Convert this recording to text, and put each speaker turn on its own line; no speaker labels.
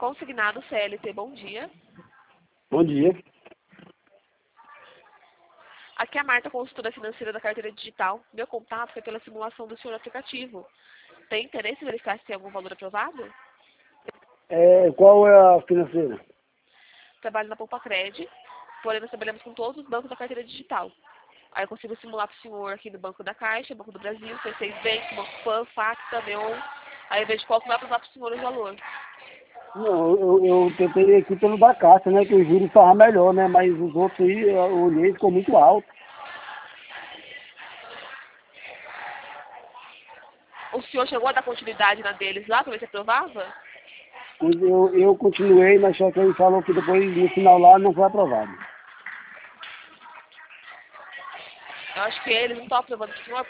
Consignado CLT, bom dia.
Bom dia.
Aqui é a Marta, consultora financeira da carteira digital. Meu contato foi pela simulação do senhor no aplicativo. Tem interesse em verificar se tem algum valor aprovado?
Qual é a financeira?
Trabalho na Poupa Cred, porém nós trabalhamos com todos os bancos da carteira digital. Aí eu consigo simular para o senhor aqui no Banco da Caixa, Banco do Brasil, C6 Bank, Banco Pan, Facta, Neon. Aí eu vejo qual que vai aprovar para o senhor o valor.
Não, eu tentei aqui pelo da Caixa, né? Que o juros estava melhor, né? Mas os outros aí, eu olhei, ficou muito alto.
O senhor chegou a dar continuidade na deles lá, para ver se aprovava?
Eu continuei, mas só que ele falou que depois, no final lá, não foi aprovado.
Eu acho que eles não estão aprovando para o senhor,